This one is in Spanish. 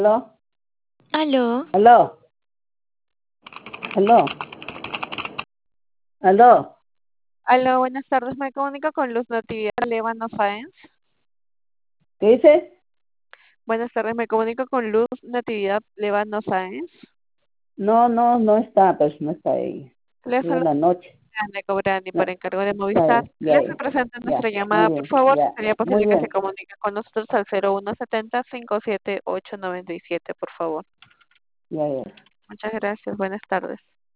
Aló, Aló, aló, aló, aló. Aló, buenas tardes. Me comunico con Luz Natividad Levano Sáenz. ¿Qué dice? Buenas tardes, me comunico con Luz Natividad Levano Sáenz. No, no, no está, pues no está ahí. Le Llega saluda la noche. de Cobrani No, por encargo de ya, Movistar. ya, Le ya, hace presente nuestra ya, muy llamada. Por bien, favor, si ya, sería muy posible que se bien. comunique con nosotros al 0170-57897, por favor. Ya, ya. Muchas gracias. Buenas tardes.